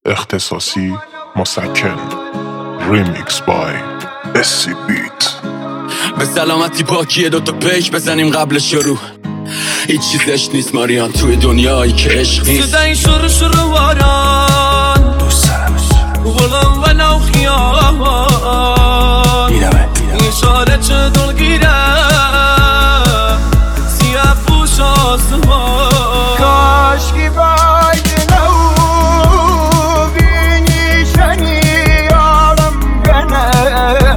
اختصاصی مسکن. ریمیکس بای اسی بیت. به سلامتی پاکیه دوتا پیک بزنیم قبل شروع. هیچ چیزش نیست ماریان توی دنیایی که عشق نیست. صدای شروع واران دوست دارمش ولم و نو خیابان دیدمه اشاره چه دلگیره سیاه پوش آسمان کاشکی باید نو بینی شنی عالم گنه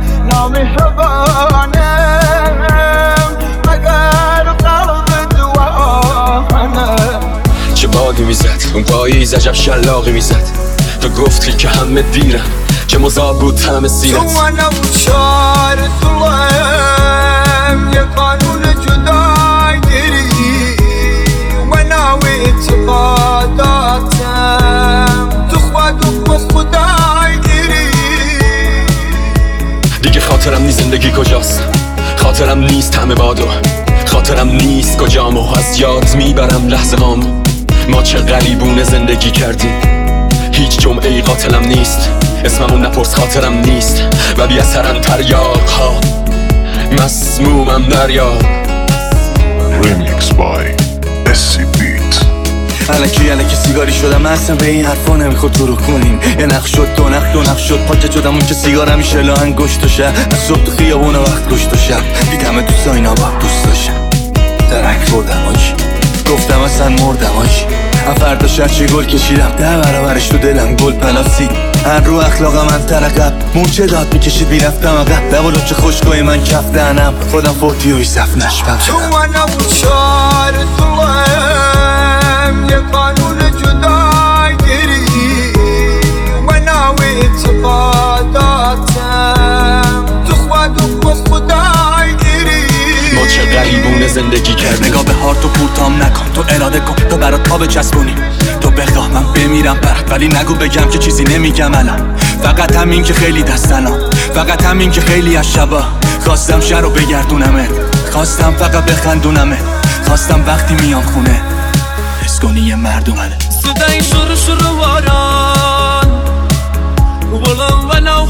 نامهربانم مگر قلب دوانه. چه بادی میزد اون پاییز عجب شلاقی میزد. تو گفتی که همه دیرن چه مذاب بود همه سیرت. تو منو شار طولم یه قانون جدای گیری و ناوی اعتقاداتم تو خود و خدای گیری. دیگه خاطرم نیست زندگی کجاست، خاطرم نیست همه بادو، خاطرم نیست کجامو از یاد میبرم لحظه هامو. ما چه غریبونه زندگی کردیم، هیچ جمعه قاتلم نیست. اسممون نپرس خاطرم نیست و بی اثرن تریاق ها مسمومم دریا. ریمیکس بای اسی بیت. الکی سیگاری شدم اصلا به این حرفا نمیخواد تو رو کنیم. یه نخ شد دو نخ شد پاکت شدم اون که سیگار همیشه لاهن گشت و شب از صبح تو خیابون وقت گشت و شب دیدم تو ساینا با دوست داشتم درک بردم آجی گفتم اصلا مردم آجی. فردا شرچه گل کشیدم 10 برابرش تو دلم گل پلاسی. هر رو اخلاقم من ترقب مورچه داد میکشید بیرفتم اقب لب و لچه خوشگاهی من کف دهنم خودم فوتی و ایصف نشبم تو شدم. منو شار طولم یه قانون جدای گیری و ناوی اعتقاداتم تو خود و خدای گیری. ما چه غریبونه زندگی کردیم. نگاه به هارت و پورتام نکن تو اراده کن تو برات پا بچسبونی. تو بخواه من بمیرم برات ولی نگو بگم که چیزی نمیگم الان. فقط همین که خیلی دستنام فقط همین که خیلی از شبا خواستم شهر رو بگردونمه خواستم فقط بخندونمه خواستم وقتی میام خونه حس کنی یه مرد اومده. صدای شروع واران ولم و نو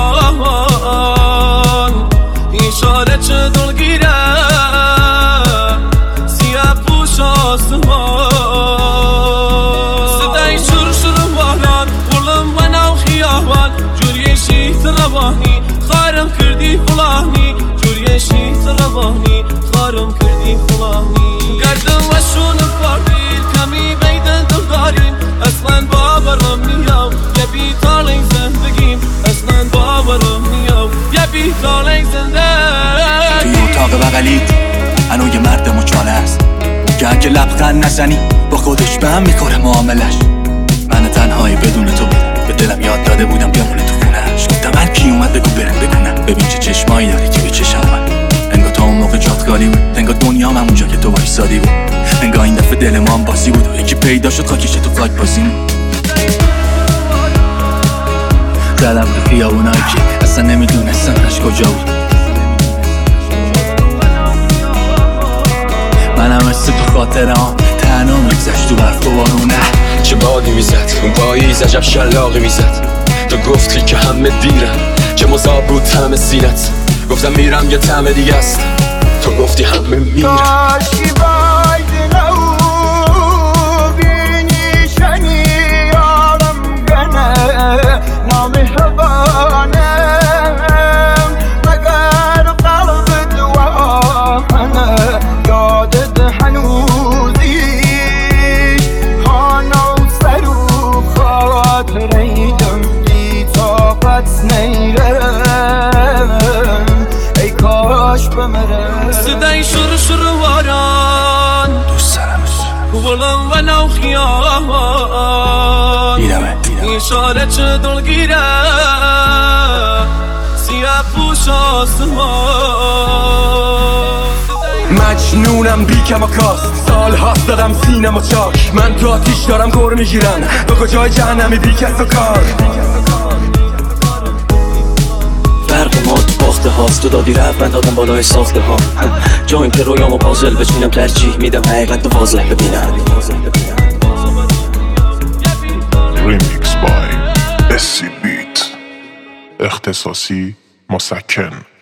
خیابان اشاره چه دلگیره سیاه پوش آسمان. صدای شروع واران ولم و نو خیابان جوری شیت روانی خارم کردی فلانی جوری شیت روانی خارم کردی فلانی. گردم و شون پاردیل کمی بیدن دل داریم اصلا باورم نیام یه بیتالی زندگیم اصلا باورم نیام یه بیتالی زندگیم. توی اتاق بغلیت هنو یه مرد مچاله است که اگه لبخند نزنی با خودش به هم میکنه معاملش. من تنهایی بدون تو بودم به دلم یاد داده بودم بیامونه تو خونهش. گفتم هر کی اومد بگو برم بگونه ببین چه چشمایی داری توی چشم من. انگار تا اون موقع جات خالی بود انگار دنیام همونجا که تو وایسادی بود انگار این دفعه دل ما هم بازی بود و یکی پیدا شد خاکش تو فلاک بازیم. زدم تو خیابونایی که اصلا نمیدونستمش کجا بود. منم مثل تو خاطرام تنها میگذشت تو برف و بارونه. چه بادی میزد اون پاییز عجب شلاقی میزد. تو گفتی که همه دیرن چه مذاب بود همه سیرت. گفتم میرم یه طعم دیگه است تو گفتی همه میرن. کاشکی باید نو بینی شنی عالم گنه نامهربانم مگر قلب دوانه. یادت هنوزیش خانه و سر و خاطریدم بی طاقت نیرم ای کاش بمرم. صدای شروع واران دوست دارمش ولم و نو خیابان دیدمه اشاره چه دلگیره سیاه پوش آسمان. مجنونم بی کم و کاست سال هاست دادم سینم و چاک. من تو آتیش دارم گور میگیرم تو کجای جهنمی بی کس و کار. فرق ما تو باخته هاست تو دادی رفت من دادم بالای ساخته ها. جایم که رویامو پازل بچینم ترجیح میدم حقیقت تو واضح ببینم. ریمیکس بای SC بیت اختصاصی مسکن